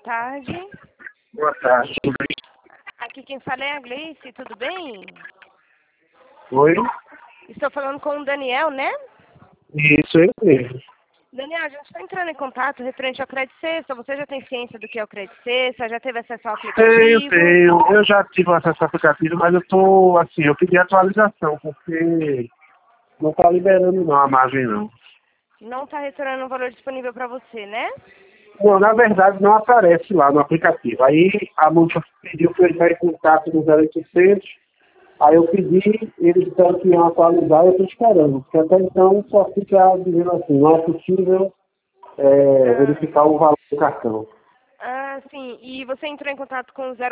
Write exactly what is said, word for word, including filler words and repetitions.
tarde. Boa tarde. Aqui quem fala é a Gleice, tudo bem? Oi? Estou falando com o Daniel, né? Isso, eu mesmo. Daniel, a gente está entrando em contato referente ao Crédito Sexta. Você já tem ciência do que é o Crédito Sexta? Já teve acesso ao aplicativo? Tenho, tenho. Eu já tive acesso ao aplicativo, mas eu tô, assim, eu pedi atualização, porque não está liberando não a margem não. Não está retornando o valor disponível para você, né? Não, na verdade não aparece lá no aplicativo. Aí a multa pediu para eu entrar em contato no zero oitocentos, aí eu pedi, eles disseram que iam atualizar e eu estou esperando. Porque até então só fica dizendo assim, não é possível é, Ah, verificar o valor do cartão. ah, sim. E você entrou em contato com o